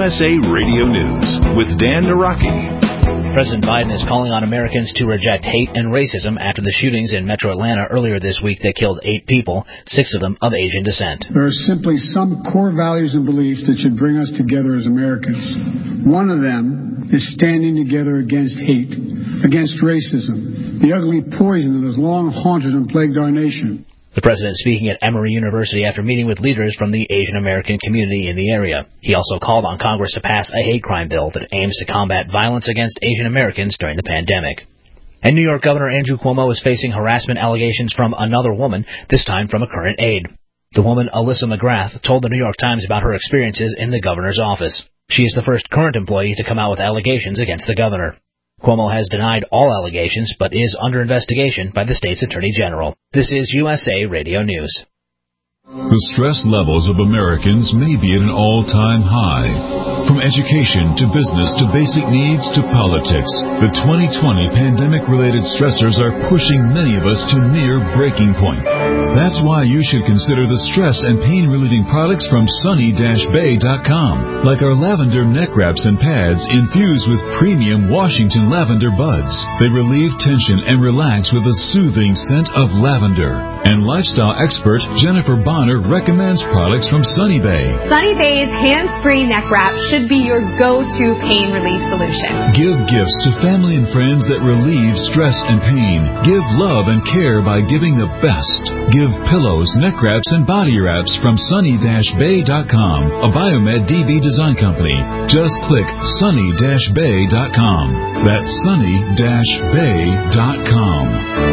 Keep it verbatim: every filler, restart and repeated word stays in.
S A Radio News with Dan Naraki. President Biden is calling on Americans to reject hate and racism after the shootings in metro Atlanta earlier this week that killed eight people, six of them of Asian descent. There are simply some core values and beliefs that should bring us together as Americans. One of them is standing together against hate, against racism, the ugly poison that has long haunted and plagued our nation. The president speaking at Emory University after meeting with leaders from the Asian American community in the area. He also called on Congress to pass a hate crime bill that aims to combat violence against Asian Americans during the pandemic. And New York Governor Andrew Cuomo is facing harassment allegations from another woman, this time from a current aide. The woman, Alyssa McGrath, told the New York Times about her experiences in the governor's office. She is the first current employee to come out with allegations against the governor. Cuomo has denied all allegations, but is under investigation by the state's attorney general. This is U S A Radio News. The stress levels of Americans may be at an all-time high. From education to business to basic needs to politics, the twenty twenty pandemic-related stressors are pushing many of us to near breaking point. That's why you should consider the stress and pain-relieving products from sunny dash bay dot com, like our lavender neck wraps and pads infused with premium Washington lavender buds. They relieve tension and relax with a soothing scent of lavender. And lifestyle expert Jennifer Bonner recommends products from Sunny Bay. Sunny Bay's hands-free neck wrap should be your go-to pain relief solution. Give gifts to family and friends that relieve stress and pain. Give love and care by giving the best. Give pillows, neck wraps, and body wraps from sunny dash bay dot com, a Biomed D B design company. Just click sunny dash bay dot com. That's sunny dash bay dot com.